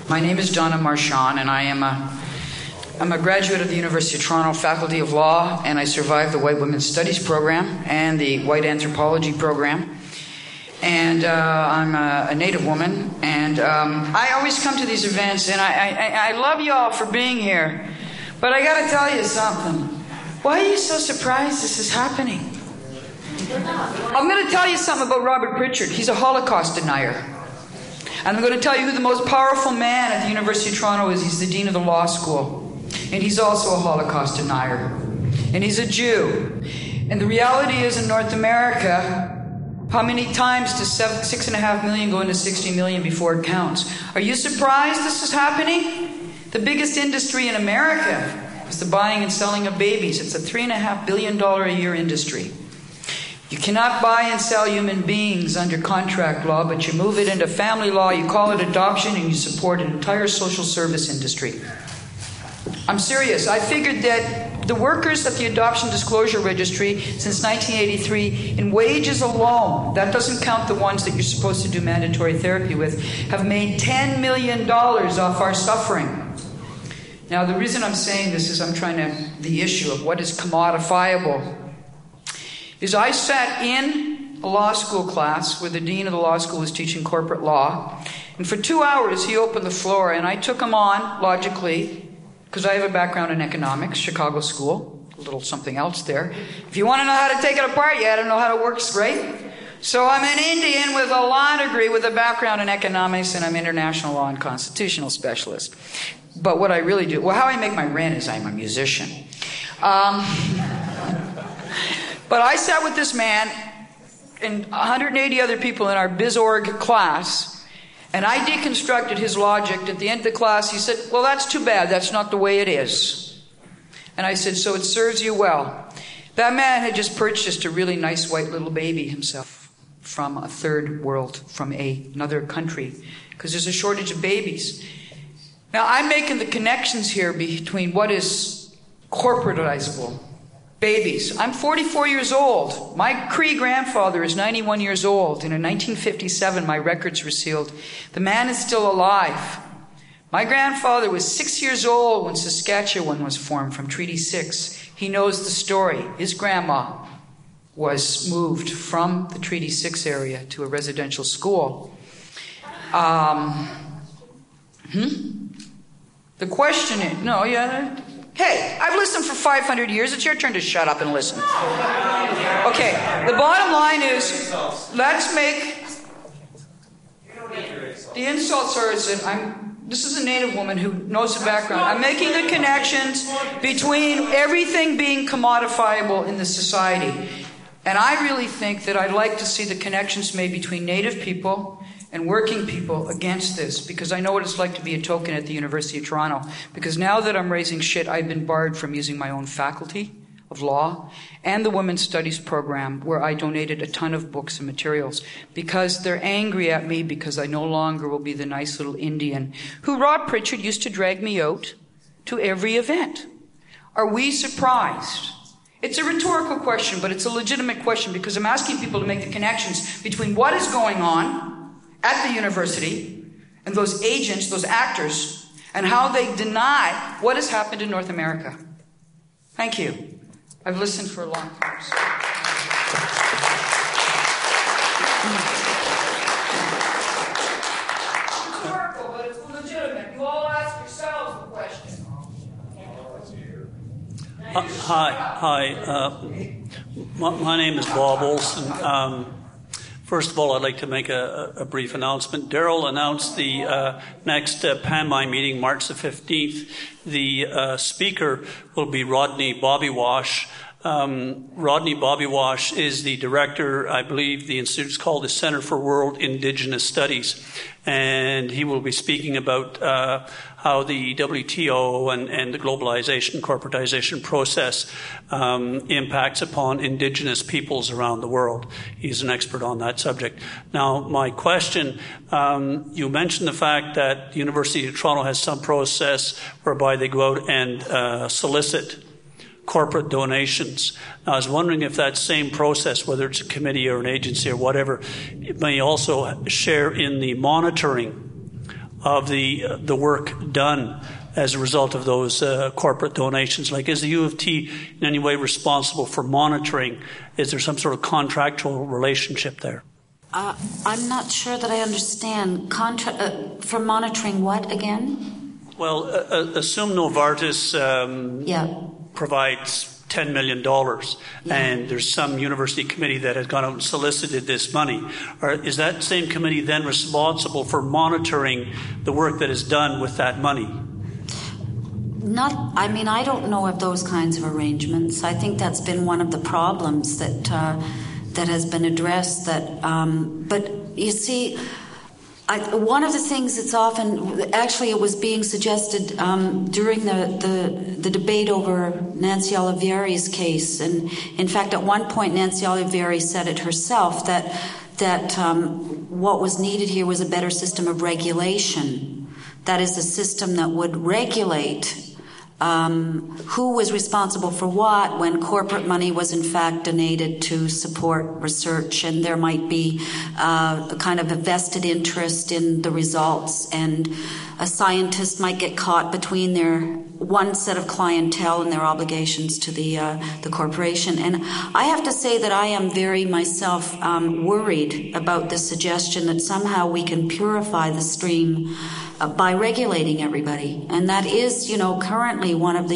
My name is Donna Marchand, and I'm a graduate of the University of Toronto Faculty of Law, and I survived the White Women's Studies program and the White Anthropology program. And I'm a Native woman, and I always come to these events, and I love you all for being here. But I got to tell you something. Why are you so surprised this is happening? I'm going to tell you something about Robert Pritchard. He's a Holocaust denier. And I'm going to tell you who the most powerful man at the University of Toronto is. He's the Dean of the Law School. And he's also a Holocaust denier. And he's a Jew. And the reality is, in North America, how many times does 6.5 million go into 60 million before it counts? Are you surprised this is happening? The biggest industry in America is the buying and selling of babies. It's a $3.5 billion a year industry. You cannot buy and sell human beings under contract law, but you move it into family law, you call it adoption, and you support an entire social service industry. I'm serious. I figured that the workers at the Adoption Disclosure Registry since 1983, in wages alone, that doesn't count the ones that you're supposed to do mandatory therapy with, have made $10 million off our suffering. Now, the reason I'm saying this is the issue of what is commodifiable is I sat in a law school class where the dean of the law school was teaching corporate law, and for 2 hours he opened the floor, and I took him on logically, because I have a background in economics, Chicago school, a little something else there. If you want to know how to take it apart, you got to know how it works, right? So I'm an Indian with a law degree with a background in economics, and I'm international law and constitutional specialist. But what I really do, how I make my rent is I'm a musician. But I sat with this man and 180 other people in our BizOrg class, and I deconstructed his logic. At the end of the class, he said, well, that's too bad. That's not the way it is. And I said, so it serves you well. That man had just purchased a really nice white little baby himself from a third world, from another country, because there's a shortage of babies. Now, I'm making the connections here between what is corporatizable. Babies. I'm 44 years old. My Cree grandfather is 91 years old. And in 1957, my records were sealed. The man is still alive. My grandfather was 6 years old when Saskatchewan was formed from Treaty 6. He knows the story. His grandma was moved from the Treaty 6 area to a residential school. The question is, hey, I've listened for 500 years. It's your turn to shut up and listen. Okay, the bottom line is, let's make... The insults are this is a Native woman who knows the background. I'm making the connections between everything being commodifiable in the society. And I really think that I'd like to see the connections made between Native people and working people against this, because I know what it's like to be a token at the University of Toronto. Because now that I'm raising shit, I've been barred from using my own faculty of law and the Women's Studies program, where I donated a ton of books and materials, because they're angry at me because I no longer will be the nice little Indian who Rob Pritchard used to drag me out to every event. Are we surprised? It's a rhetorical question, but it's a legitimate question, because I'm asking people to make the connections between what is going on at the university and those agents, those actors, and how they deny what has happened in North America. Thank you. I've listened for a long time. It's rhetorical, but it's legitimate. You all ask yourselves the question. Hi. My name is Bob Olson. First of all, I'd like to make a brief announcement. Daryl announced the next PANMI meeting, March the 15th. The speaker will be Rodney Bobbywash. Rodney Bobbywash is the director, I believe the institute's called the Center for World Indigenous Studies. And he will be speaking about how the WTO and the globalization, corporatization process impacts upon indigenous peoples around the world. He's an expert on that subject. Now, my question, you mentioned the fact that the University of Toronto has some process whereby they go out and solicit corporate donations. Now, I was wondering if that same process, whether it's a committee or an agency or whatever, it may also share in the monitoring of the work done as a result of those corporate donations? Like, is the U of T in any way responsible for monitoring? Is there some sort of contractual relationship there? I'm not sure that I understand. For monitoring what again? Well, assume Novartis provides $10 million, and there's some university committee that has gone out and solicited this money. Is that same committee then responsible for monitoring the work that is done with that money? I don't know of those kinds of arrangements. I think that's been one of the problems that has been addressed. But you see, one of the things that's it was being suggested during the debate over Nancy Olivieri's case, and in fact, at one point, Nancy Olivieri said it herself that what was needed here was a better system of regulation. That is, a system that would regulate who was responsible for what when corporate money was in fact donated to support research, and there might be a kind of a vested interest in the results, and a scientist might get caught between their one set of clientele and their obligations to the corporation. And I have to say that I am very myself worried about the suggestion that somehow we can purify the stream by regulating everybody, and that is, currently one of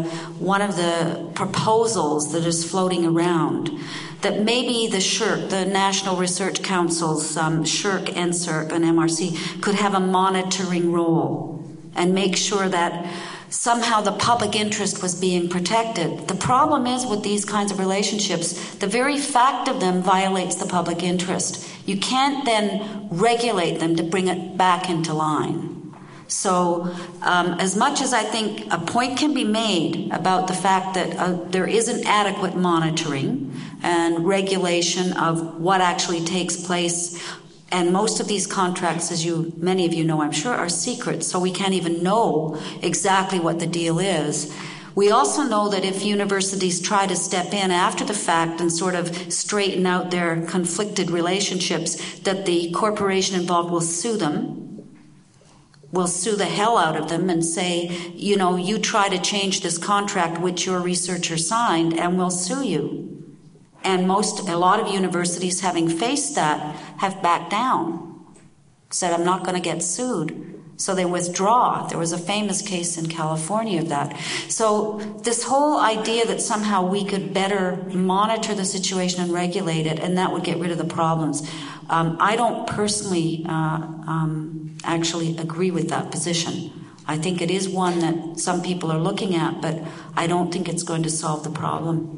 the proposals that is floating around. That maybe the SSHRC, the National Research Councils, SSHRC, NSERC, and MRC, could have a monitoring role and make sure that somehow the public interest was being protected. The problem is with these kinds of relationships, the very fact of them violates the public interest. You can't then regulate them to bring it back into line. So as much as I think a point can be made about the fact that there isn't adequate monitoring and regulation of what actually takes place, and most of these contracts, as many of you know, I'm sure, are secret, so we can't even know exactly what the deal is. We also know that if universities try to step in after the fact and sort of straighten out their conflicted relationships, that the corporation involved will sue them. Will sue the hell out of them and say, you try to change this contract which your researcher signed, and we'll sue you. And a lot of universities, having faced that, have backed down, said, I'm not going to get sued. So they withdraw. There was a famous case in California of that. So this whole idea that somehow we could better monitor the situation and regulate it, and that would get rid of the problems, I don't personally actually agree with that position. I think it is one that some people are looking at, but I don't think it's going to solve the problem.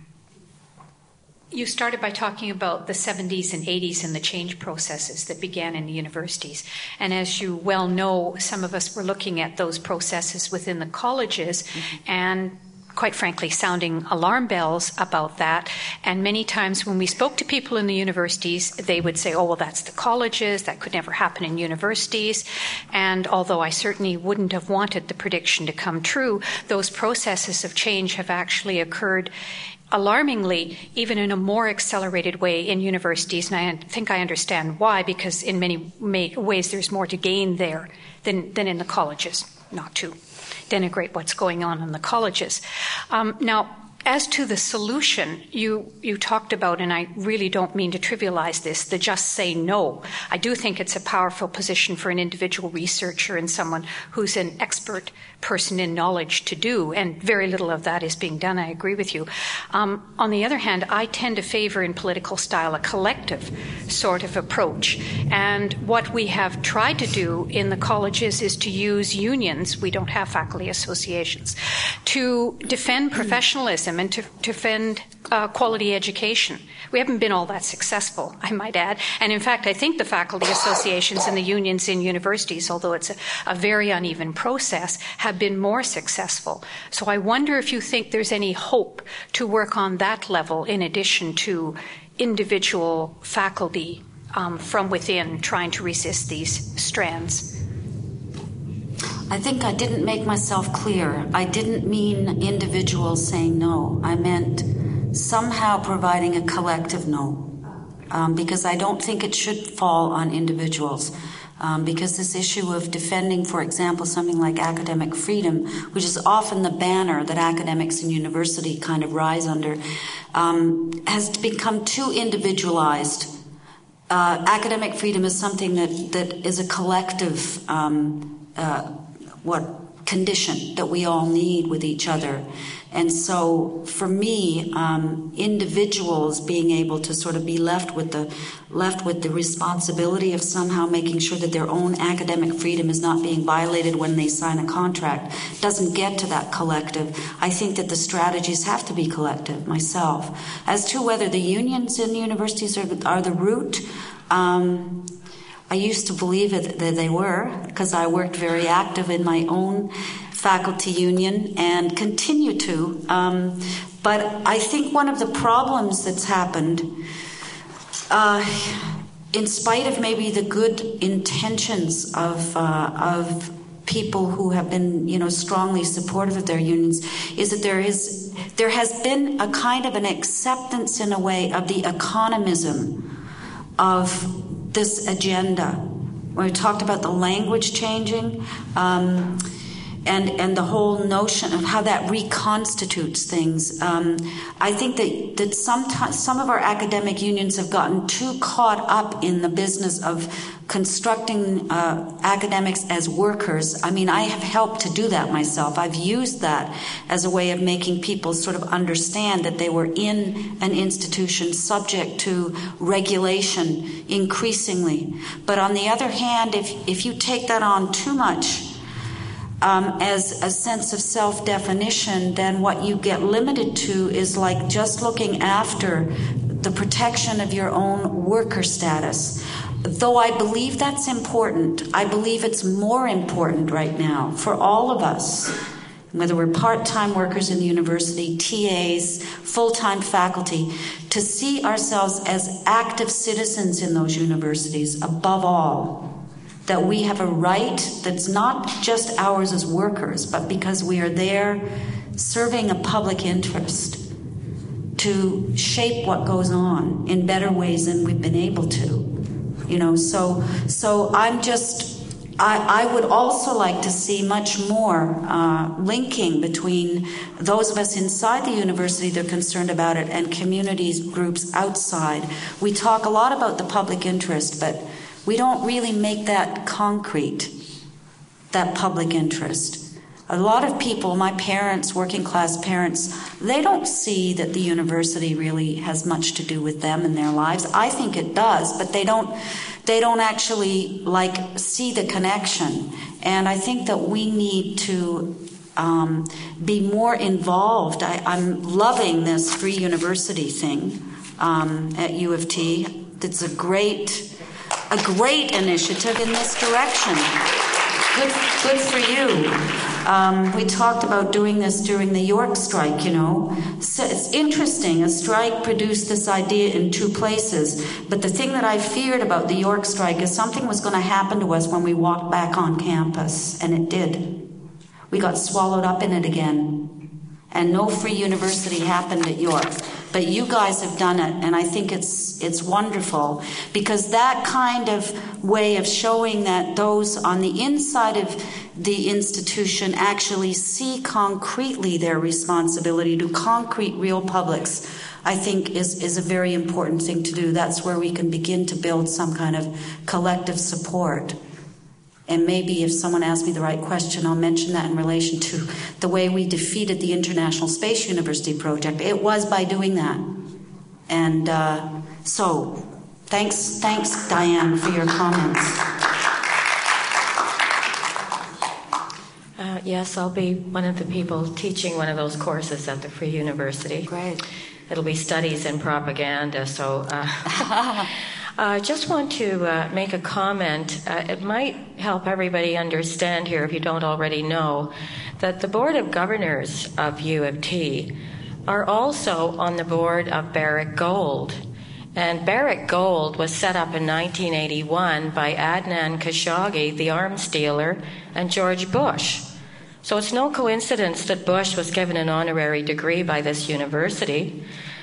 You started by talking about the 70s and 80s and the change processes that began in the universities. And as you well know, some of us were looking at those processes within the colleges and quite frankly, sounding alarm bells about that. And many times when we spoke to people in the universities, they would say, oh, well, that's the colleges. That could never happen in universities. And although I certainly wouldn't have wanted the prediction to come true, those processes of change have actually occurred alarmingly, even in a more accelerated way in universities. And I think I understand why, because in many ways there's more to gain there than in the colleges, not to denigrate what's going on in the colleges. Now, as to the solution, you talked about, and I really don't mean to trivialize this, the just say no. I do think it's a powerful position for an individual researcher and someone who's an expert person in knowledge to do, and very little of that is being done. I agree with you. On the other hand, I tend to favor in political style a collective sort of approach. And what we have tried to do in the colleges is to use unions, we don't have faculty associations, to defend professionalism and to defend quality education. We haven't been all that successful, I might add. And in fact, I think the faculty associations and the unions in universities, although it's a very uneven process, have been more successful. So I wonder if you think there's any hope to work on that level in addition to individual faculty from within trying to resist these strands. I think I didn't make myself clear. I didn't mean individuals saying no. I meant somehow providing a collective no, because I don't think it should fall on individuals. Because this issue of defending, for example, something like academic freedom, which is often the banner that academics in university kind of rise under, has become too individualized. Academic freedom is something that is a collective condition that we all need with each other. And so for me, individuals being able to sort of be left with the responsibility of somehow making sure that their own academic freedom is not being violated when they sign a contract doesn't get to that collective. I think that the strategies have to be collective myself. As to whether the unions in universities are the root, I used to believe that they were, because I worked very active in my own faculty union and continue to. But I think one of the problems that's happened, in spite of maybe the good intentions of people who have been, strongly supportive of their unions, is that there has been a kind of an acceptance in a way of the economism of this agenda. When we talked about the language changing, and the whole notion of how that reconstitutes things. I think that sometimes some of our academic unions have gotten too caught up in the business of constructing academics as workers. I mean, I have helped to do that myself. I've used that as a way of making people sort of understand that they were in an institution subject to regulation increasingly. But on the other hand, if you take that on too much, as a sense of self-definition, then what you get limited to is like just looking after the protection of your own worker status. Though I believe that's important, I believe it's more important right now for all of us, whether we're part-time workers in the university, TAs, full-time faculty, to see ourselves as active citizens in those universities above all. That we have a right that's not just ours as workers, but because we are there serving a public interest to shape what goes on in better ways than we've been able to. So I would also like to see much more linking between those of us inside the university that are concerned about it and communities, groups outside. We talk a lot about the public interest, but we don't really make that concrete, that public interest. A lot of people, my parents, working class parents, they don't see that the university really has much to do with them in their lives. I think it does, but they don't actually see the connection. And I think that we need to be more involved. I'm loving this free university thing at U of T. It's a great initiative in this direction. Good for you. We talked about doing this during the York strike, So it's interesting. A strike produced this idea in two places. But the thing that I feared about the York strike is something was going to happen to us when we walked back on campus. And it did. We got swallowed up in it again. And no free university happened at York. But you guys have done it, and I think it's wonderful, because that kind of way of showing that those on the inside of the institution actually see concretely their responsibility to concrete real publics, I think is a very important thing to do. That's where we can begin to build some kind of collective support. And maybe if someone asks me the right question, I'll mention that in relation to the way we defeated the International Space University project. It was by doing that. And so, thanks, Diane, for your comments. Yes, I'll be one of the people teaching one of those courses at the Free University. Great. It'll be studies in propaganda, so... I just want to make a comment. It might help everybody understand here, if you don't already know, that the Board of Governors of U of T are also on the board of Barrick Gold. And Barrick Gold was set up in 1981 by Adnan Khashoggi, the arms dealer, and George Bush. So it's no coincidence that Bush was given an honorary degree by this university.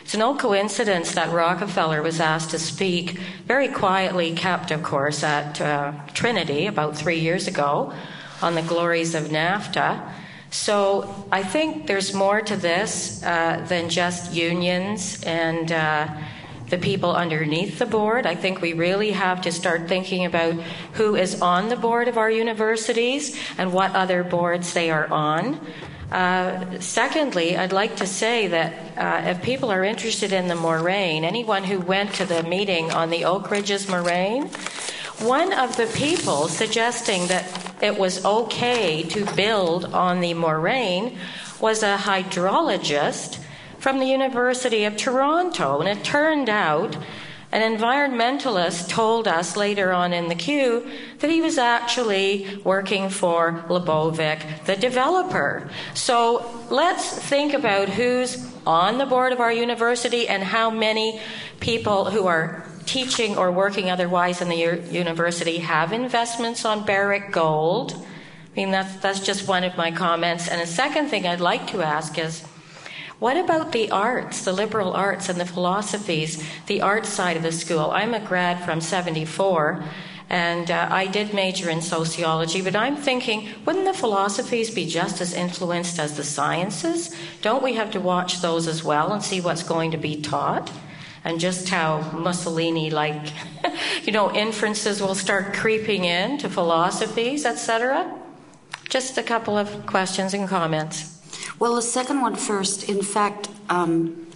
It's no coincidence that Rockefeller was asked to speak, very quietly kept, of course, at Trinity about 3 years ago on the glories of NAFTA. So I think there's more to this than just unions and the people underneath the board. I think we really have to start thinking about who is on the board of our universities and what other boards they are on. Secondly, I'd like to say that if people are interested in the moraine, anyone who went to the meeting on the Oak Ridges moraine, one of the people suggesting that it was okay to build on the moraine was a hydrologist from the University of Toronto. And it turned out an environmentalist told us later on in the queue that he was actually working for Lebovic, the developer. So let's think about who's on the board of our university and how many people who are teaching or working otherwise in the university have investments on Barrick Gold. I mean, that's just one of my comments. And a second thing I'd like to ask is, what about the arts, the liberal arts and the philosophies, the arts side of the school? I'm a grad from 74, and I did major in sociology, but I'm thinking, wouldn't the philosophies be just as influenced as the sciences? Don't we have to watch those as well and see what's going to be taught? And just how Mussolini-like, inferences will start creeping in to philosophies, etc.? Just a couple of questions and comments. Well, the second one first. In fact, I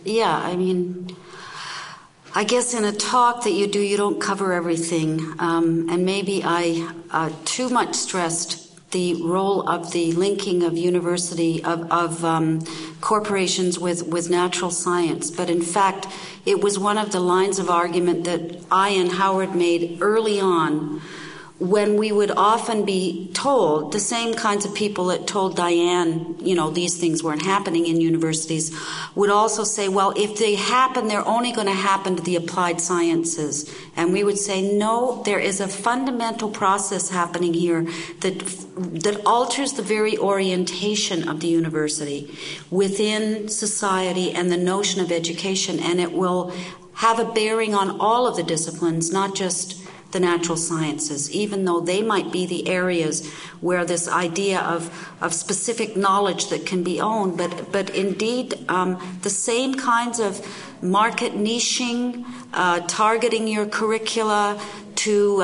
guess in a talk that you do, you don't cover everything. And maybe I too much stressed the role of the linking of university, of corporations with natural science. But in fact, it was one of the lines of argument that I and Howard made early on, when we would often be told, the same kinds of people that told Diane, these things weren't happening in universities, would also say, well, if they happen, they're only going to happen to the applied sciences. And we would say, no, there is a fundamental process happening here that alters the very orientation of the university within society and the notion of education. And it will have a bearing on all of the disciplines, not just the natural sciences, even though they might be the areas where this idea of specific knowledge that can be owned, but indeed the same kinds of market niching, targeting your curricula to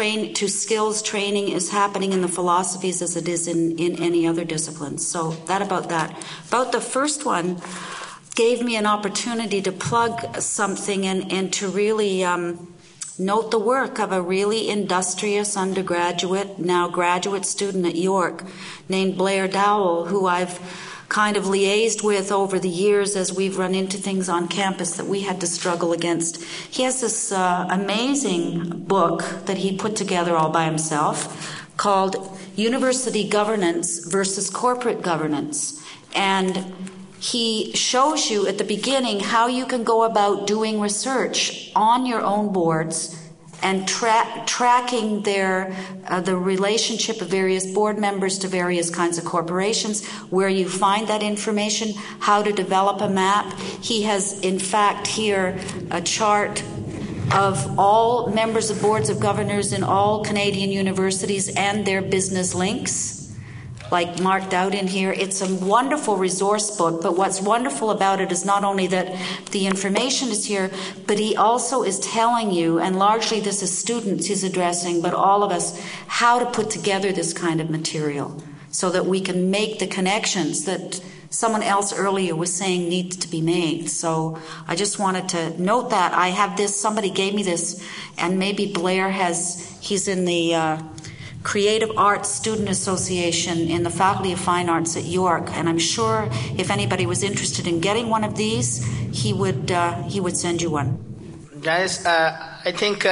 skills training is happening in the philosophies as it is in any other disciplines. So about that. About the first one, gave me an opportunity to plug something and to really note the work of a really industrious undergraduate, now graduate student at York, named Blair Dowell, who I've kind of liaised with over the years as we've run into things on campus that we had to struggle against. He has this amazing book that he put together all by himself called University Governance versus Corporate Governance. And he shows you at the beginning how you can go about doing research on your own boards and tracking the relationship of various board members to various kinds of corporations, where you find that information, how to develop a map. He has, in fact, here a chart of all members of boards of governors in all Canadian universities and their business links, like marked out in here. It's a wonderful resource book, but what's wonderful about it is not only that the information is here, but he also is telling you, and largely this is students he's addressing, but all of us, how to put together this kind of material so that we can make the connections that someone else earlier was saying needs to be made. So I just wanted to note that. I have this, somebody gave me this, and maybe Blair he's in the Creative Arts Student Association in the Faculty of Fine Arts at York, and I'm sure if anybody was interested in getting one of these, he would send you one. Guys, I think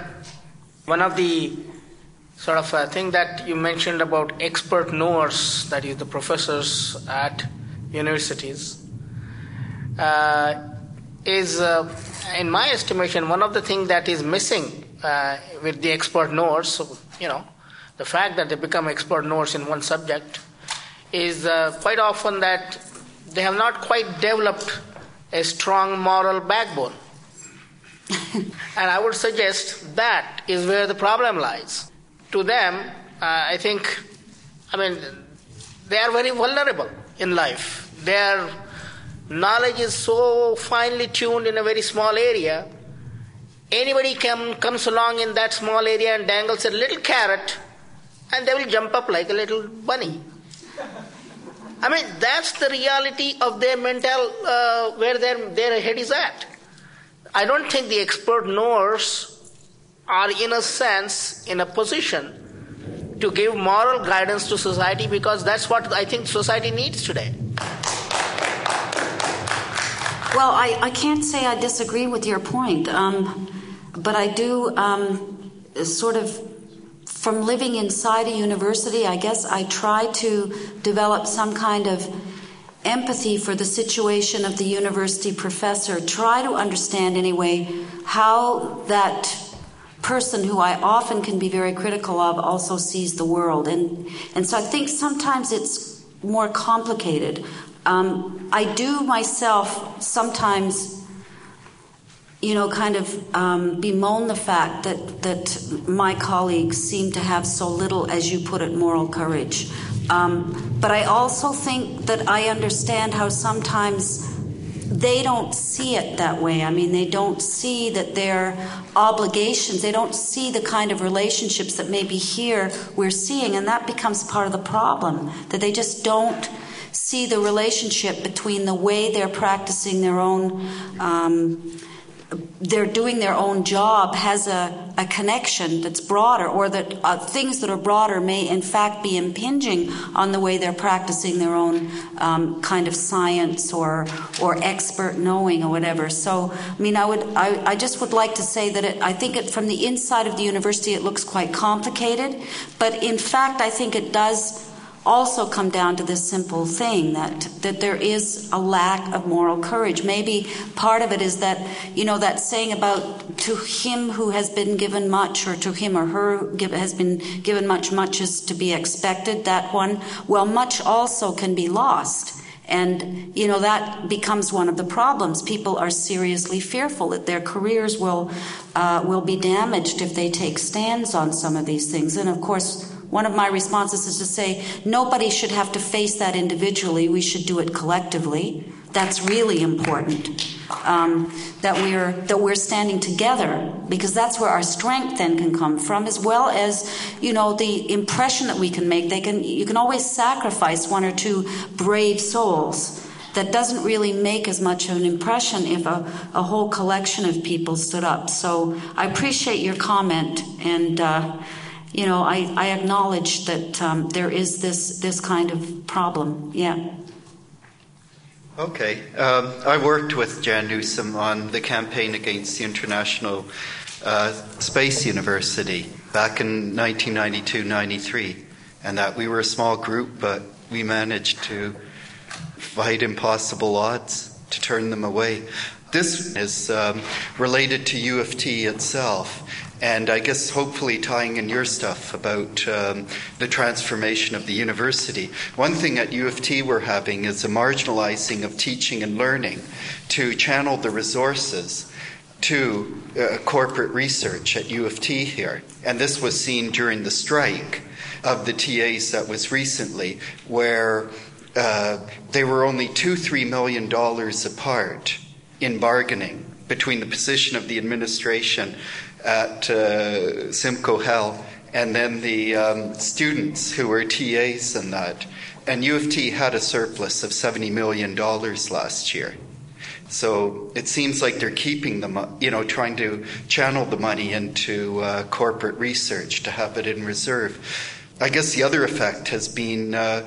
one of the sort of thing that you mentioned about expert knowers, that is the professors at universities, is, in my estimation, one of the things that is missing with the expert knowers, the fact that they become expert knowers in one subject, is quite often that they have not quite developed a strong moral backbone. And I would suggest that is where the problem lies. To them, I think, they are very vulnerable in life. Their knowledge is so finely tuned in a very small area. Anybody comes along in that small area and dangles a little carrot, and they will jump up like a little bunny. That's the reality of their mental, where their head is at. I don't think the expert knowers are, in a sense, in a position to give moral guidance to society, because that's what I think society needs today. Well, I can't say I disagree with your point, but I do sort of, from living inside a university, I guess I try to develop some kind of empathy for the situation of the university professor, try to understand anyway how that person who I often can be very critical of also sees the world. And so I think sometimes it's more complicated. I do myself sometimes, bemoan the fact that my colleagues seem to have so little, as you put it, moral courage. But I also think that I understand how sometimes they don't see it that way. They don't see that their obligations, they don't see the kind of relationships that maybe here we're seeing, and that becomes part of the problem, that they just don't see the relationship between the way they're practicing their own they're doing their own job has a connection that's broader, or that things that are broader may in fact be impinging on the way they're practicing their own kind of science or expert knowing or whatever. So, I just would like to say that I think from the inside of the university it looks quite complicated, but in fact I think it does also come down to this simple thing that there is a lack of moral courage. Maybe part of it is that, that saying about to him who has been given much, or to him or her has been given much, much is to be expected, that one. Well, much also can be lost. And, that becomes one of the problems. People are seriously fearful that their careers will be damaged if they take stands on some of these things. And of course, one of my responses is to say, nobody should have to face that individually. We should do it collectively. That's really important. That we're standing together, because that's where our strength then can come from, as well as, the impression that we can make. You can always sacrifice one or two brave souls. That doesn't really make as much of an impression if a whole collection of people stood up. So I appreciate your comment, and I acknowledge that there is this kind of problem. Yeah. Okay. I worked with Jan Newsom on the campaign against the International Space University back in 1992-93, and that we were a small group, but we managed to fight impossible odds to turn them away. This is related to U of T itself. And I guess hopefully tying in your stuff about the transformation of the university. One thing at U of T we're having is a marginalizing of teaching and learning to channel the resources to corporate research at U of T here. And this was seen during the strike of the TAs that was recently, where they were only $2-3 million apart in bargaining between the position of the administration at Simcoe Hell and then the students who were TAs and that. And U of T had a surplus of $70 million last year. So it seems like they're keeping them, trying to channel the money into corporate research to have it in reserve. I guess the other effect has been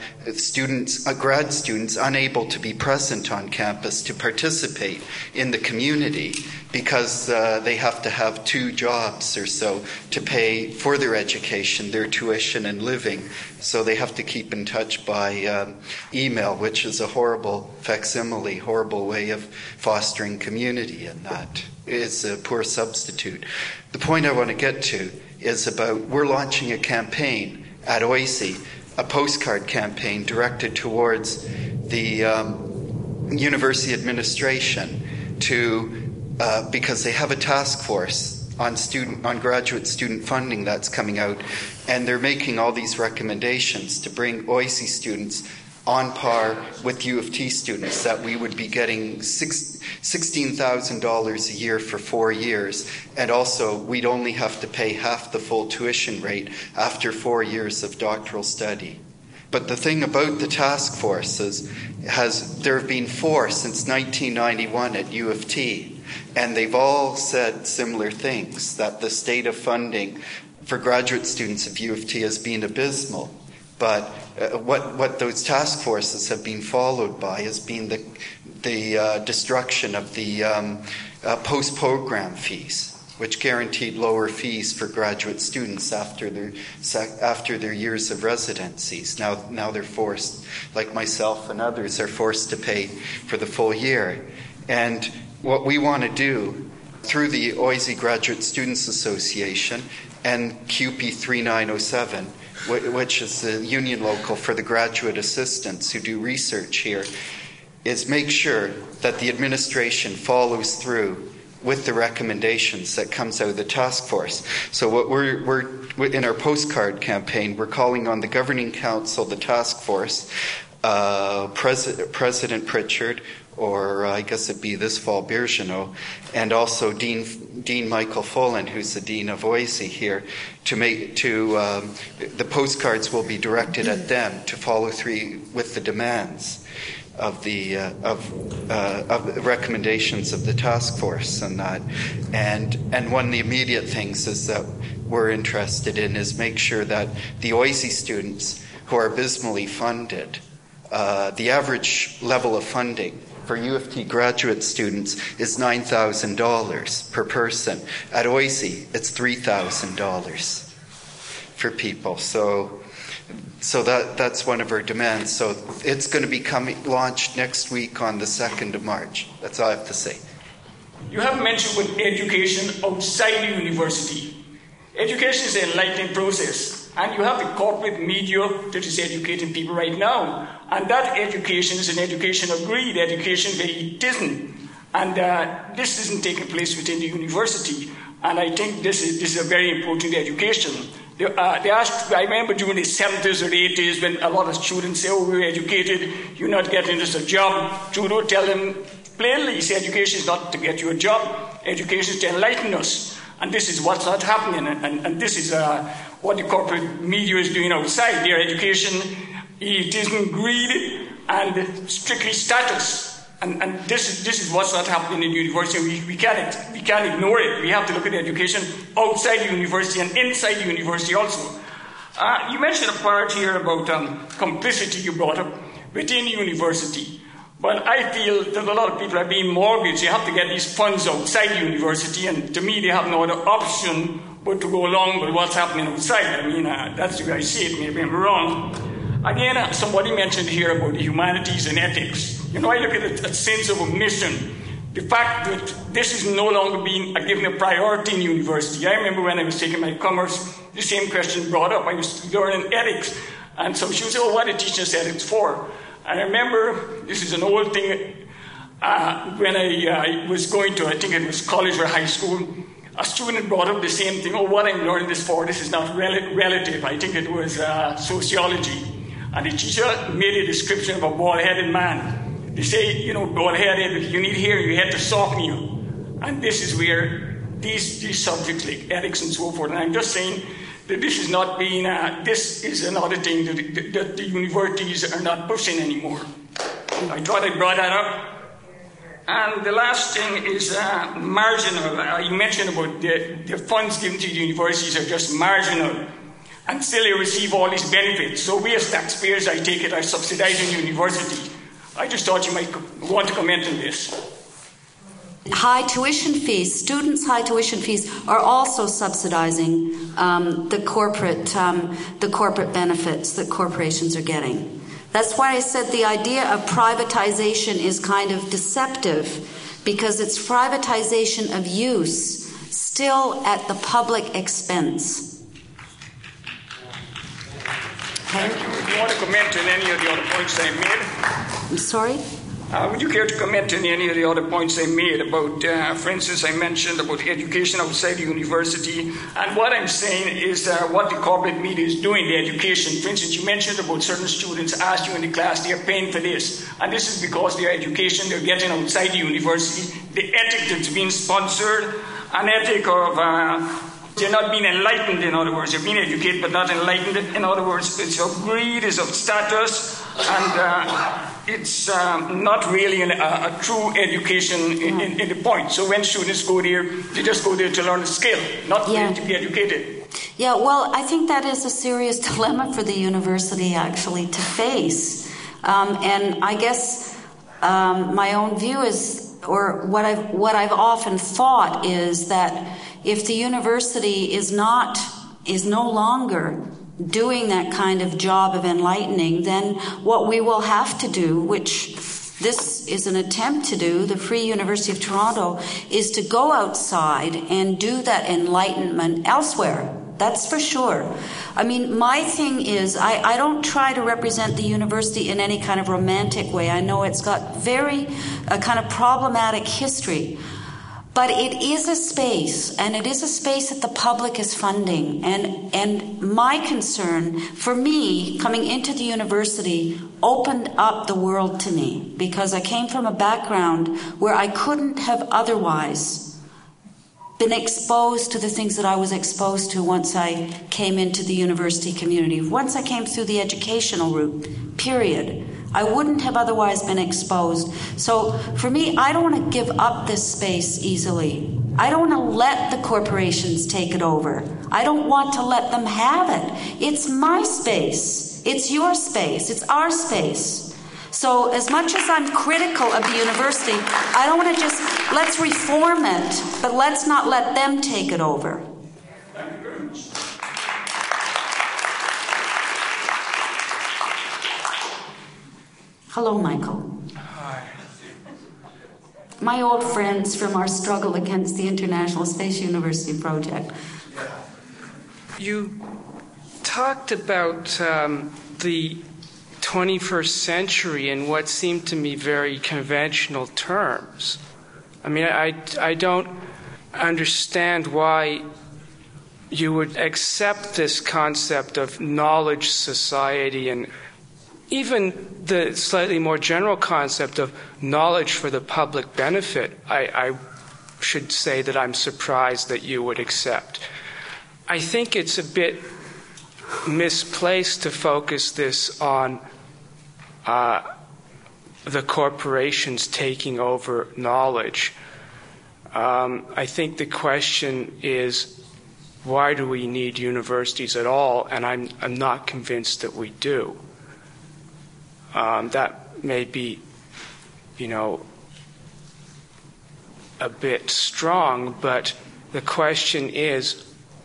grad students unable to be present on campus to participate in the community because they have to have 2 jobs or so to pay for their education, their tuition and living. So they have to keep in touch by email, which is a horrible facsimile, horrible way of fostering community, and that is a poor substitute. The point I want to get to is about we're launching a campaign at OISE, a postcard campaign directed towards the university administration because they have a task force on graduate student funding that's coming out, and they're making all these recommendations to bring OISE students on par with U of T students, that we would be getting $16,000 a year for 4 years, and also we'd only have to pay half the full tuition rate after 4 years of doctoral study. But the thing about the task force is there have been 4 since 1991 at U of T, and they've all said similar things, that the state of funding for graduate students of U of T has been abysmal. But what those task forces have been followed by has been the destruction of the post-program fees, which guaranteed lower fees for graduate students after their years of residencies. Now they're forced, like myself and others, are forced to pay for the full year. And what we want to do through the OISE Graduate Students Association and QP 3907, which is the union local for the graduate assistants who do research here, is make sure that the administration follows through with the recommendations that comes out of the task force. So what we're in our postcard campaign, we're calling on the Governing Council, the task force, President Pritchard, or I guess it'd be this fall Birgeneau, and also Dean Michael Fullen, who's the Dean of OISE here, the postcards will be directed at them to follow through with the demands of the recommendations of the task force and that. And one of the immediate things is that we're interested in is make sure that the OISE students who are abysmally funded, the average level of funding for U of T graduate students is $9,000 per person. At OISE, it's $3,000 for people. So that's one of our demands. So it's going to be launched next week on the 2nd of March. That's all I have to say. You have mentioned with education outside the university. Education is an enlightening process. And you have the corporate media that is educating people right now. And that education is an education of greed, education where it isn't. And this isn't taking place within the university. And I think this is a very important education. They asked, I remember during the 70s or 80s when a lot of students say, oh, we're educated, you're not getting us a job. Trudeau tell them plainly, he said, education is not to get you a job, education is to enlighten us. And this is what's not happening. And this is what the corporate media is doing outside. Their education, it isn't greed and strictly status. And this is what's not happening in the university. We can't ignore it. We have to look at education outside the university and inside the university also. You mentioned a part here about complicity you brought up within the university. But I feel that a lot of people are being mortgaged. You have to get these funds outside the university, and to me, they have no other option but to go along with what's happening outside. I mean, that's the way I see it. Maybe I'm wrong. Again, somebody mentioned here about the humanities and ethics. You know, I look at it as a sense of omission. The fact that this is no longer being given a priority in university. I remember when I was taking my commerce, the same question brought up. I was learning ethics, and some students said, oh, what are teachers ethics for? I remember, this is an old thing, when I was going to, I think it was college or high school, a student brought up the same thing, oh, what I'm learning this for, this is not relative. I think it was sociology. And the teacher made a description of a bald-headed man. They say, you know, bald-headed, you need hair, you had to soften you. And this is where these subjects like ethics and so forth, and I'm just saying, that this is not being, this is another thing that the universities are not pushing anymore. I thought I brought that up. And the last thing is marginal. You mentioned about the funds given to the universities are just marginal. And still they receive all these benefits. So we as taxpayers, I take it, are subsidizing the university. I just thought you might want to comment on this. High tuition fees, students' high tuition fees are also subsidizing the corporate benefits that corporations are getting. That's why I said the idea of privatization is kind of deceptive, because it's privatization of use, still at the public expense. Okay. Do you want to comment on any of the other points I made? I'm sorry? Would you care to comment on any of the other points I made about, for instance, I mentioned about education outside the university, and what I'm saying is what the corporate media is doing, the education. For instance, you mentioned about certain students asked you in the class, they are paying for this, and this is because their education they're getting outside the university, the ethic that's being sponsored, an ethic of they're not being enlightened, in other words. They're being educated but not enlightened. In other words, it's of greed, it's of status, and it's not really a true education in the point. So when students go there, they just go there to learn a skill, not to be educated. Yeah, well, I think that is a serious dilemma for the university, actually, to face. And I guess my own view is, or what I've often thought is that if the university is no longer doing that kind of job of enlightening, then what we will have to do, which this is an attempt to do, the Free University of Toronto, is to go outside and do that enlightenment elsewhere. That's for sure. I mean, my thing is, I don't try to represent the university in any kind of romantic way. I know it's got very kind of problematic history. But it is a space, and it is a space that the public is funding. And my concern, for me, coming into the university, opened up the world to me, because I came from a background where I couldn't have otherwise been exposed to the things that I was exposed to once I came into the university community. Once I came through the educational route, period. I wouldn't have otherwise been exposed. So for me, I don't want to give up this space easily. I don't want to let the corporations take it over. I don't want to let them have it. It's my space. It's your space. It's our space. So as much as I'm critical of the university, I don't want to just, let's reform it, but let's not let them take it over. Hello, Michael. Hi. My old friends from our struggle against the International Space University project. You talked about the 21st century in what seemed to me very conventional terms. I mean, I don't understand why you would accept this concept of knowledge society, and even the slightly more general concept of knowledge for the public benefit. I should say that I'm surprised that you would accept. I think it's a bit misplaced to focus this on the corporations taking over knowledge. I think the question is, why do we need universities at all? And I'm not convinced that we do. That may be, a bit strong, but the question is,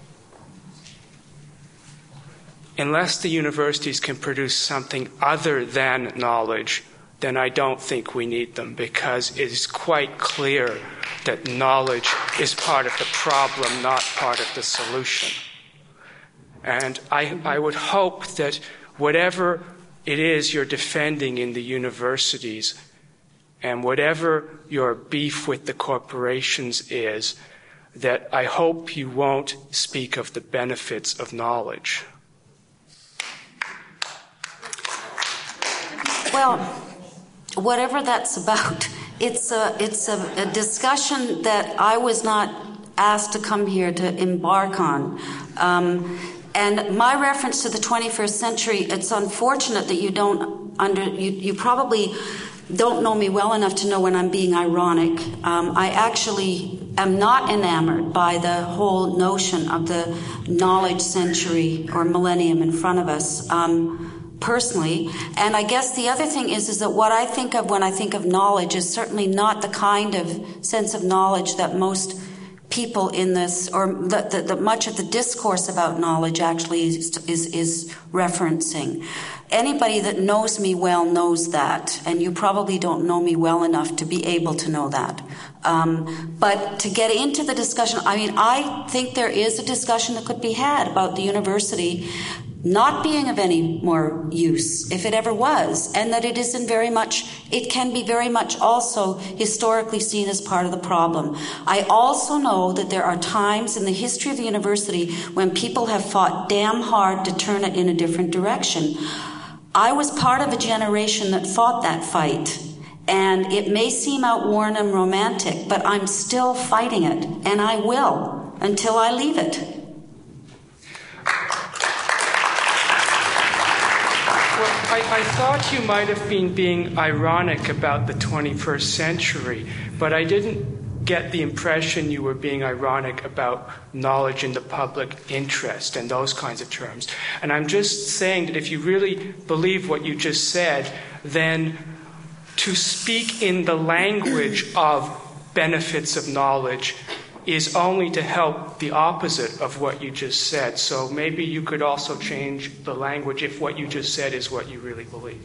unless the universities can produce something other than knowledge, then I don't think we need them, because it is quite clear that knowledge is part of the problem, not part of the solution. And I would hope that whatever it is you're defending in the universities, and whatever your beef with the corporations is, that I hope you won't speak of the benefits of knowledge. Well, whatever that's about, it's a discussion that I was not asked to come here to embark on. And my reference to the 21st century, it's unfortunate that you probably don't know me well enough to know when I'm being ironic. I actually am not enamored by the whole notion of the knowledge century or millennium in front of us, personally. And I guess the other thing is that what I think of when I think of knowledge is certainly not the kind of sense of knowledge that most people in this, or that much of the discourse about knowledge actually is referencing. Anybody that knows me well knows that, and you probably don't know me well enough to be able to know that. But to get into the discussion, I mean, I think there is a discussion that could be had about the university not being of any more use, if it ever was, and that it can be very much also historically seen as part of the problem. I also know that there are times in the history of the university when people have fought damn hard to turn it in a different direction. I was part of a generation that fought that fight, and it may seem outworn and romantic, but I'm still fighting it, and I will until I leave it. I thought you might have been being ironic about the 21st century, but I didn't get the impression you were being ironic about knowledge in the public interest and those kinds of terms. And I'm just saying that if you really believe what you just said, then to speak in the language of benefits of knowledge is only to help the opposite of what you just said. So maybe you could also change the language if what you just said is what you really believe.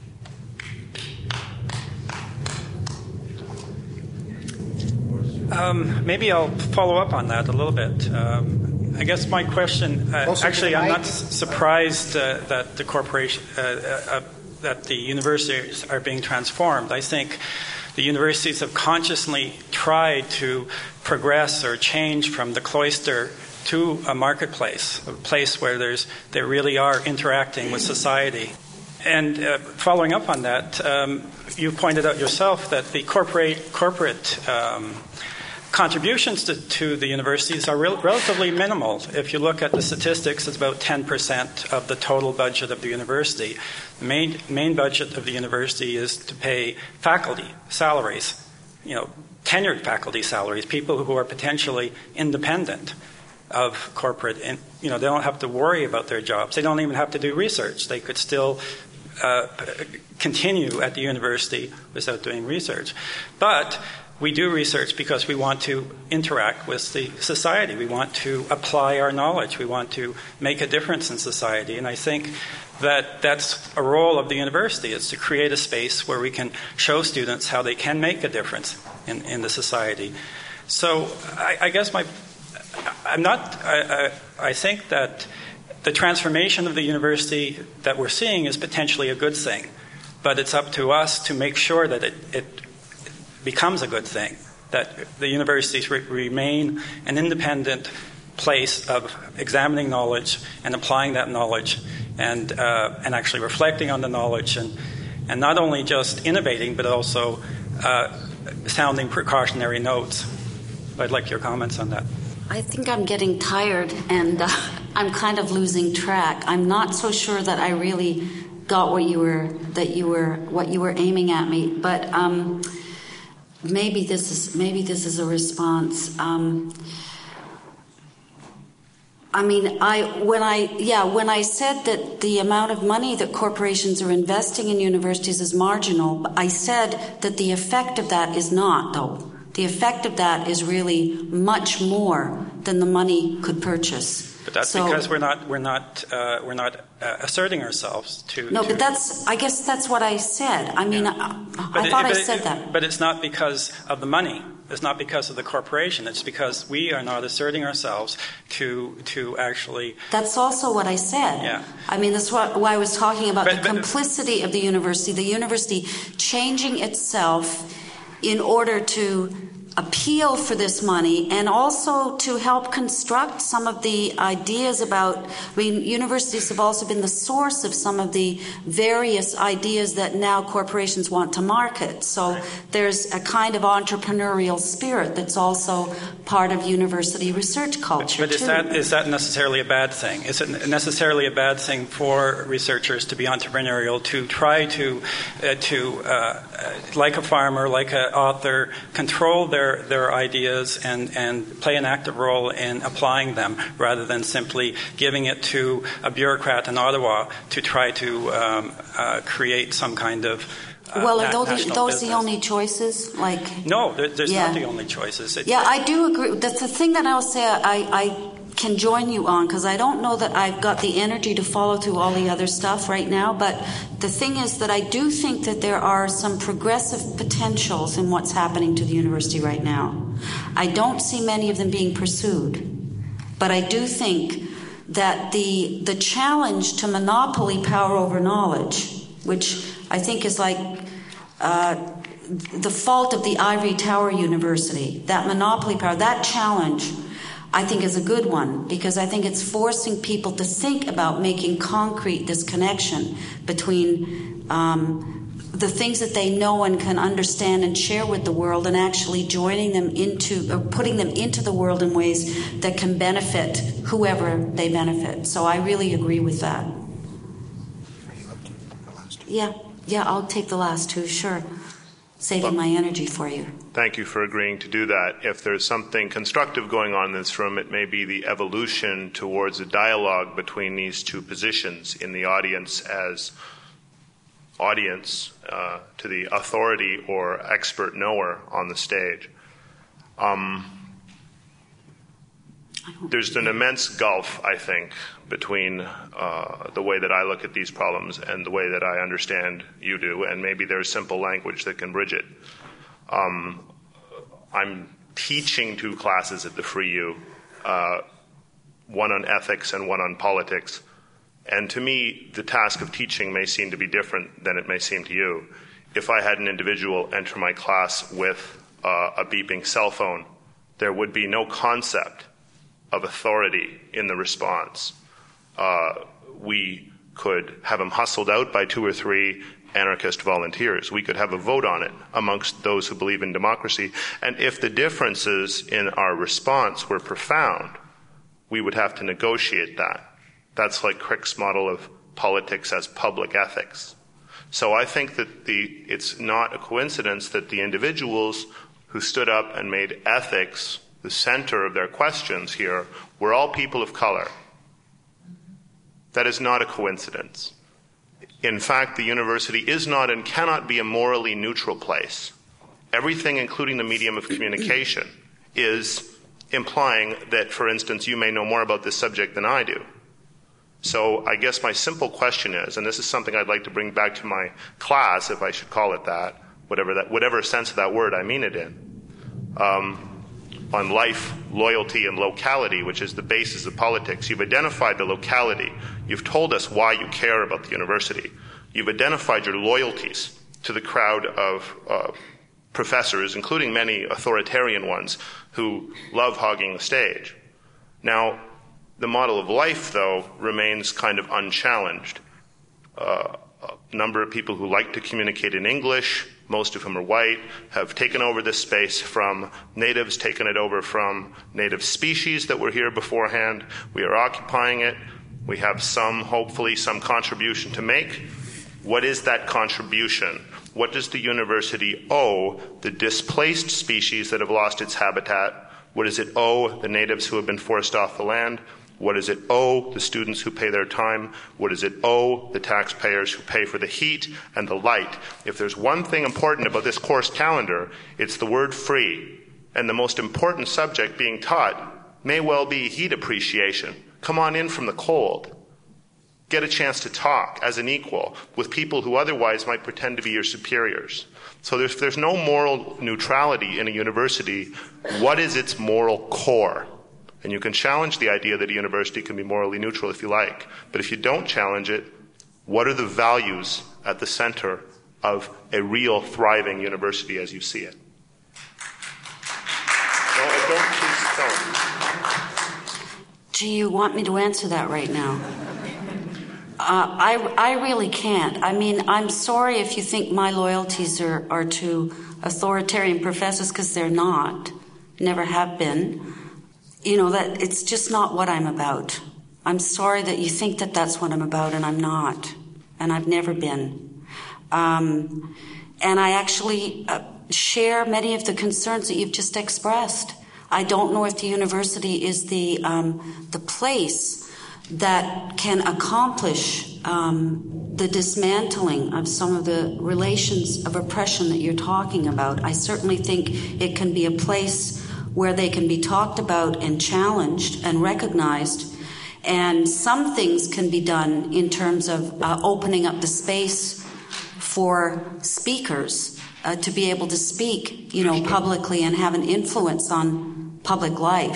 Maybe I'll follow up on that a little bit. I guess my question, actually, I'm not surprised that the corporation, that the universities are being transformed. I think the universities have consciously tried to progress or change from the cloister to a marketplace, a place where they really are interacting with society. And following up on that, you pointed out yourself that the corporate contributions to the universities are relatively minimal. If you look at the statistics, it's about 10% of the total budget of the university. The main budget of the university is to pay faculty salaries, tenured faculty salaries, people who are potentially independent of corporate, and they don't have to worry about their jobs. They don't even have to do research. They could still continue at the university without doing research. But we do research because we want to interact with the society. We want to apply our knowledge. We want to make a difference in society. And I think that that's a role of the university, is to create a space where we can show students how they can make a difference in the society. So I guess I think that the transformation of the university that we're seeing is potentially a good thing. But it's up to us to make sure that it becomes a good thing, that the universities remain an independent place of examining knowledge and applying that knowledge and actually reflecting on the knowledge and not only just innovating but also sounding precautionary notes. I'd like your comments on that. I think I'm getting tired and I'm kind of losing track. I'm not so sure that I really got what you were aiming at me, but maybe this is a response. When I said that the amount of money that corporations are investing in universities is marginal, I said that the effect of that is not, though. The effect of that is really much more than the money could purchase. But that's because we're not asserting ourselves to. No, but I guess that's what I said. I mean, I thought I said that. But it's not because of the money. It's not because of the corporation. It's because we are not asserting ourselves to actually. That's also what I said. Yeah. I mean, that's why I was talking about the complicity of the university changing itself in order to appeal for this money and also to help construct some of the ideas about, universities have also been the source of some of the various ideas that now corporations want to market. So there's a kind of entrepreneurial spirit that's also part of university research culture. But is that necessarily a bad thing? Is it necessarily a bad thing for researchers to be entrepreneurial, to try to like a farmer, like an author, control their ideas and play an active role in applying them rather than simply giving it to a bureaucrat in Ottawa to try to create some kind of are those the only choices? No, there's not the only choices. I do agree. That's the thing that I'll say I can join you on, because I don't know that I've got the energy to follow through all the other stuff right now, but the thing is that I do think that there are some progressive potentials in what's happening to the university right now. I don't see many of them being pursued, but I do think that the challenge to monopoly power over knowledge, which I think is like the fault of the Ivory Tower University, that monopoly power, that challenge, I think is a good one, because I think it's forcing people to think about making concrete this connection between the things that they know and can understand and share with the world, and actually joining them into, or putting them into the world in ways that can benefit whoever they benefit. So I really agree with that. Yeah, I'll take the last two, sure. Saving my energy for you. Thank you for agreeing to do that. If there's something constructive going on in this room, it may be the evolution towards a dialogue between these two positions in the audience as audience to the authority or expert knower on the stage. There's an immense gulf, I think, between the way that I look at these problems and the way that I understand you do, and maybe there's simple language that can bridge it. I'm teaching two classes at the Free U, one on ethics and one on politics. And to me, the task of teaching may seem to be different than it may seem to you. If I had an individual enter my class with a beeping cell phone, there would be no concept of authority in the response. We could have him hustled out by 2 or 3 anarchist volunteers. We could have a vote on it amongst those who believe in democracy. And if the differences in our response were profound, we would have to negotiate that. That's like Crick's model of politics as public ethics. So I think that it's not a coincidence that the individuals who stood up and made ethics the center of their questions here were all people of color. That is not a coincidence. In fact, the university is not and cannot be a morally neutral place. Everything, including the medium of communication, is implying that, for instance, you may know more about this subject than I do. So I guess my simple question is, and this is something I'd like to bring back to my class, if I should call it that, whatever sense of that word I mean it in, on life, loyalty, and locality, which is the basis of politics. You've identified the locality. You've told us why you care about the university. You've identified your loyalties to the crowd of professors, including many authoritarian ones, who love hogging the stage. Now, the model of life, though, remains kind of unchallenged. A number of people who like to communicate in English, most of whom are white, have taken over this space from natives, taken it over from native species that were here beforehand. We are occupying it. We have hopefully some contribution to make. What is that contribution? What does the university owe the displaced species that have lost its habitat? What does it owe the natives who have been forced off the land? What does it owe the students who pay their time? What does it owe the taxpayers who pay for the heat and the light? If there's one thing important about this course calendar, it's the word free. And the most important subject being taught may well be heat appreciation. Come on in from the cold. Get a chance to talk as an equal with people who otherwise might pretend to be your superiors. So there's no moral neutrality in a university. What is its moral core? And you can challenge the idea that a university can be morally neutral if you like. But if you don't challenge it, what are the values at the center of a real thriving university as you see it? No, I don't. Do you want me to answer that right now? I really can't. I mean, I'm sorry if you think my loyalties are to authoritarian professors, because they're not. Never have been. You know, that it's just not what I'm about. I'm sorry that you think that that's what I'm about, and I'm not. And I've never been. And I actually share many of the concerns that you've just expressed. I don't know if the university is the place that can accomplish the dismantling of some of the relations of oppression that you're talking about. I certainly think it can be a place where they can be talked about and challenged and recognized. And some things can be done in terms of opening up the space for speakers to be able to speak, publicly and have an influence on public life.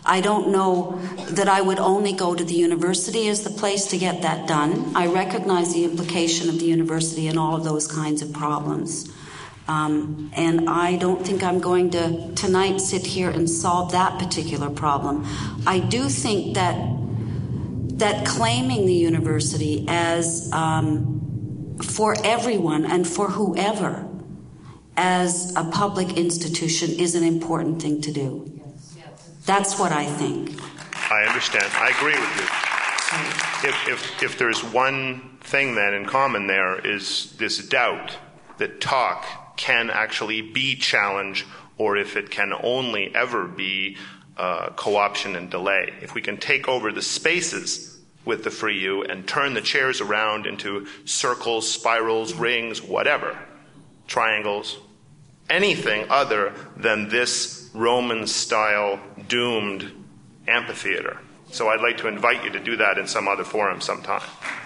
I don't know that I would only go to the university as the place to get that done. I recognize the implication of the university in all of those kinds of problems. And I don't think I'm going to tonight sit here and solve that particular problem. I do think that claiming the university as for everyone and for whoever as a public institution is an important thing to do. That's what I think. I understand. I agree with you. If there's one thing then in common there is this doubt that talk can actually be challenge, or if it can only ever be co-option and delay. If we can take over the spaces with the Free U and turn the chairs around into circles, spirals, rings, whatever, triangles, anything other than this Roman-style doomed amphitheater. So I'd like to invite you to do that in some other forum sometime.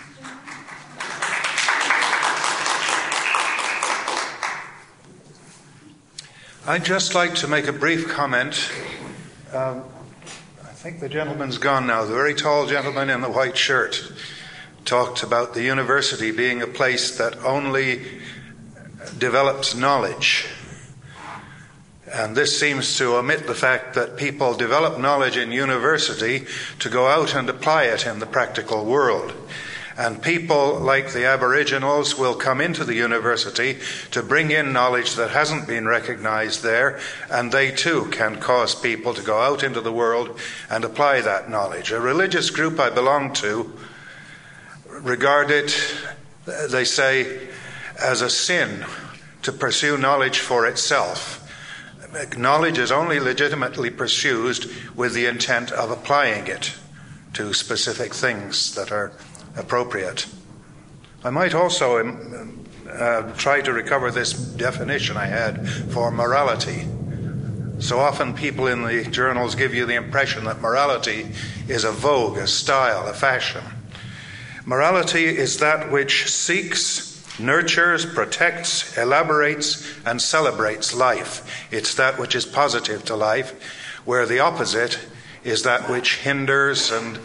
I'd just like to make a brief comment. I think the gentleman's gone now. The very tall gentleman in the white shirt talked about the university being a place that only develops knowledge. And this seems to omit the fact that people develop knowledge in university to go out and apply it in the practical world. And people like the Aboriginals will come into the university to bring in knowledge that hasn't been recognized there, and they too can cause people to go out into the world and apply that knowledge. A religious group I belong to regard it, they say, as a sin to pursue knowledge for itself. Knowledge is only legitimately pursued with the intent of applying it to specific things that are appropriate. I might also try to recover this definition I had for morality. So often people in the journals give you the impression that morality is a vogue, a style, a fashion. Morality is that which seeks, nurtures, protects, elaborates, and celebrates life. It's that which is positive to life, where the opposite is that which hinders and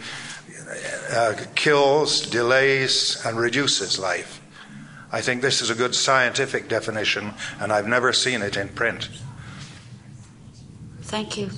kills, delays, and reduces life. I think this is a good scientific definition, and I've never seen it in print. Thank you.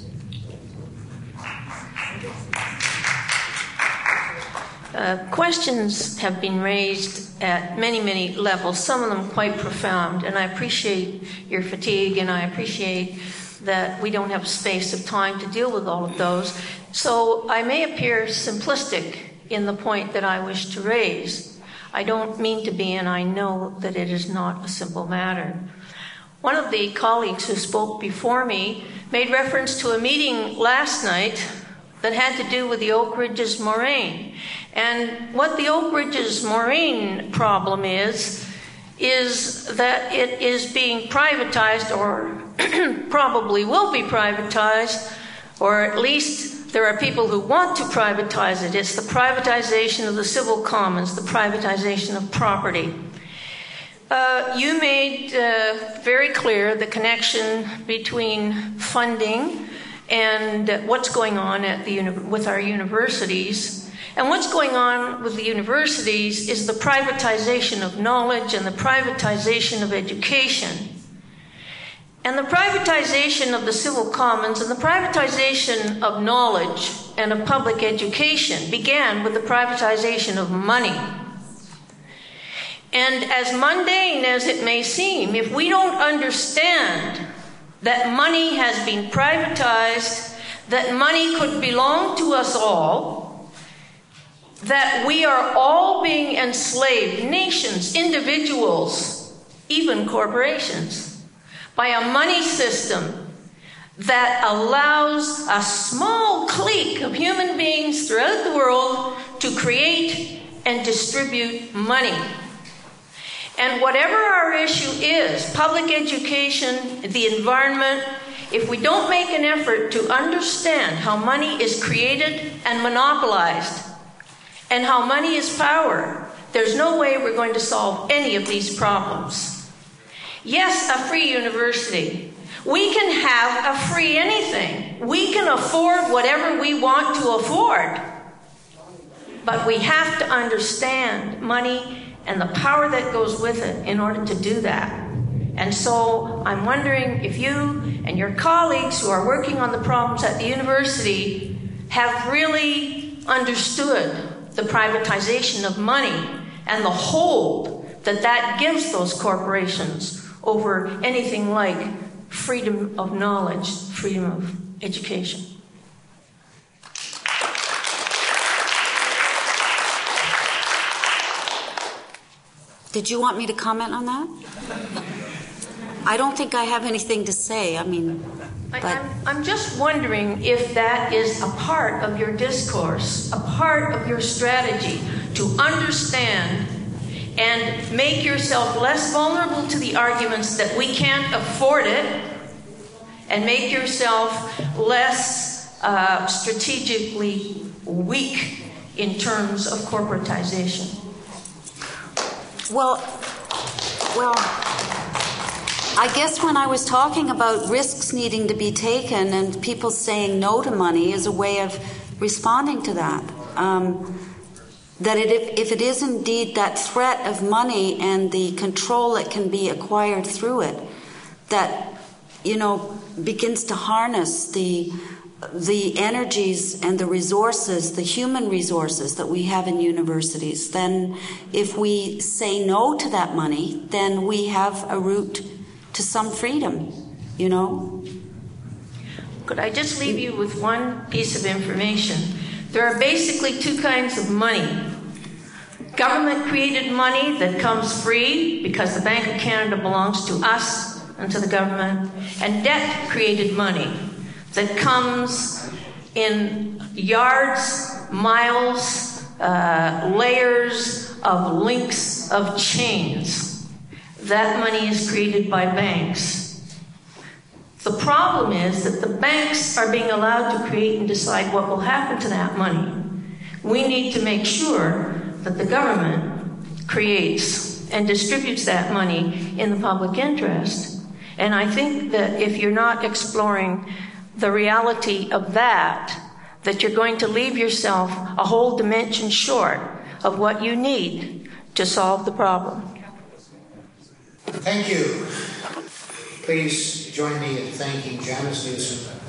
Questions have been raised at many, many levels, some of them quite profound, and I appreciate your fatigue, and I appreciate that we don't have space of time to deal with all of those. So I may appear simplistic in the point that I wish to raise. I don't mean to be, and I know that it is not a simple matter. One of the colleagues who spoke before me made reference to a meeting last night that had to do with the Oak Ridges moraine. And what the Oak Ridges moraine problem is that it is being privatized, or probably will be privatized, or at least there are people who want to privatize it. It's the privatization of the civil commons, the privatization of property. You made very clear the connection between funding and what's going on with our universities. And what's going on with the universities is the privatization of knowledge and the privatization of education. And the privatization of the civil commons and the privatization of knowledge and of public education began with the privatization of money. And as mundane as it may seem, if we don't understand that money has been privatized, that money could belong to us all, that we are all being enslaved, nations, individuals, even corporations, by a money system that allows a small clique of human beings throughout the world to create and distribute money. And whatever our issue is, public education, the environment, if we don't make an effort to understand how money is created and monopolized, and how money is power, there's no way we're going to solve any of these problems. Yes, a free university. We can have a free anything. We can afford whatever we want to afford. But we have to understand money and the power that goes with it in order to do that. And so I'm wondering if you and your colleagues who are working on the problems at the university have really understood the privatization of money and the hold that gives those corporations over anything like freedom of knowledge, freedom of education. Did you want me to comment on that? I don't think I have anything to say. I'm just wondering if that is a part of your discourse, a part of your strategy to understand and make yourself less vulnerable to the arguments that we can't afford it, and make yourself less strategically weak in terms of corporatization. Well, I guess when I was talking about risks needing to be taken and people saying no to money is a way of responding to that. If it is indeed that threat of money and the control that can be acquired through it that, begins to harness the energies and the resources, the human resources that we have in universities, then if we say no to that money, then we have a route to some freedom, Could I just leave you with one piece of information? There are basically two kinds of money. Government-created money that comes free because the Bank of Canada belongs to us and to the government, and debt-created money that comes in yards, miles, layers of links of chains. That money is created by banks. The problem is that the banks are being allowed to create and decide what will happen to that money. We need to make sure that the government creates and distributes that money in the public interest. And I think that if you're not exploring the reality of that you're going to leave yourself a whole dimension short of what you need to solve the problem. Thank you. Please join me in thanking Janice Newsom